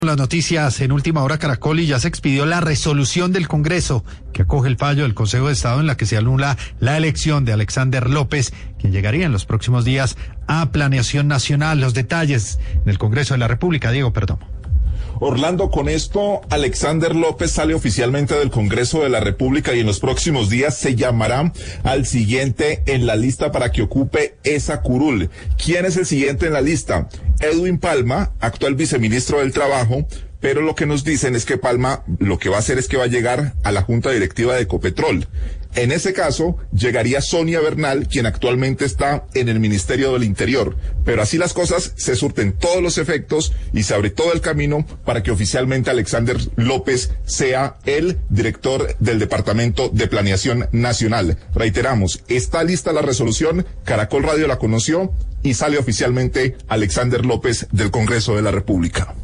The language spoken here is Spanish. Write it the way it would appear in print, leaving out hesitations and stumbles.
Las noticias en última hora Caracol y ya se expidió la resolución del Congreso que acoge el fallo del Consejo de Estado en la que se anula la elección de Alexander López, quien llegaría en los próximos días a Planeación Nacional. Los detalles en el Congreso de la República, Diego Perdomo. Orlando, con esto, Alexander López sale oficialmente del Congreso de la República y en los próximos días se llamará al siguiente en la lista para que ocupe esa curul. ¿Quién es el siguiente en la lista? Edwin Palma, actual viceministro del Trabajo, pero lo que nos dicen es que Palma lo que va a hacer es que va a llegar a la Junta Directiva de Ecopetrol. En ese caso, llegaría Sonia Bernal, quien actualmente está en el Ministerio del Interior. Pero así las cosas, se surten todos los efectos y se abre todo el camino para que oficialmente Alexander López sea el director del Departamento de Planeación Nacional. Reiteramos, está lista la resolución, Caracol Radio la conoció y sale oficialmente Alexander López del Congreso de la República.